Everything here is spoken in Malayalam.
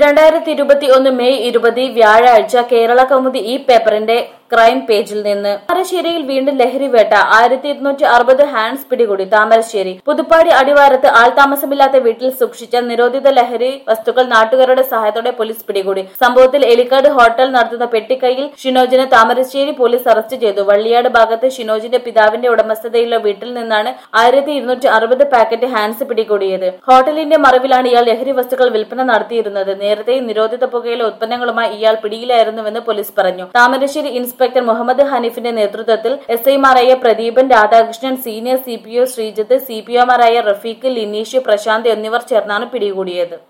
2021 മെയ് 20 വ്യാഴാഴ്ച കേരള കൗമുദി ഈ പേപ്പറിന്റെ ക്രൈം പേജിൽ നിന്ന്. താമരശ്ശേരിയിൽ വീണ്ടും ലഹരിവേട്ട. 1260 ഹാൻഡ്സ് പിടികൂടി. താമരശ്ശേരി പുതുപ്പാടി അടിവാരത്ത് ആൾതാമസമില്ലാത്ത വീട്ടിൽ സൂക്ഷിച്ച നിരോധിത ലഹരി വസ്തുക്കൾ നാട്ടുകാരുടെ സഹായത്തോടെ പോലീസ് പിടികൂടി. സംഭവത്തിൽ എലിക്കാട് ഹോട്ടൽ നടത്തുന്ന പെട്ടിക്കൈയിൽ ഷിനോജിനെ താമരശ്ശേരി പോലീസ് അറസ്റ്റ് ചെയ്തു. വള്ളിയാട് ഭാഗത്ത് ഷിനോജിന്റെ പിതാവിന്റെ ഉടമസ്ഥതയിലുള്ള വീട്ടിൽ നിന്നാണ് 1260 പാക്കറ്റ് ഹാൻഡ്സ് പിടികൂടിയത്. ഹോട്ടലിന്റെ മറവിലാണ് ഇയാൾ ലഹരി വസ്തുക്കൾ വിൽപ്പന നടത്തിയിരുന്നത്. നേരത്തെ നിരോധിത പുകയില ഉത്പന്നങ്ങളുമായി ഇയാൾ പിടിയിലായിരുന്നുവെന്ന് പോലീസ് പറഞ്ഞു. താമരശ്ശേരി ഇൻസ്പെക്ടർ മുഹമ്മദ് ഹനീഫിന്റെ നേതൃത്വത്തിൽ എസ്ഐമാരായ പ്രദീപൻ, രാധാകൃഷ്ണൻ, സീനിയർ സിപിഒ ശ്രീജിത്ത്, സിപിഒമാരായ റഫീഖ്, ലിനീഷ്, പ്രശാന്ത് എന്നിവർ ചേർന്നാണ് പിടികൂടിയത്.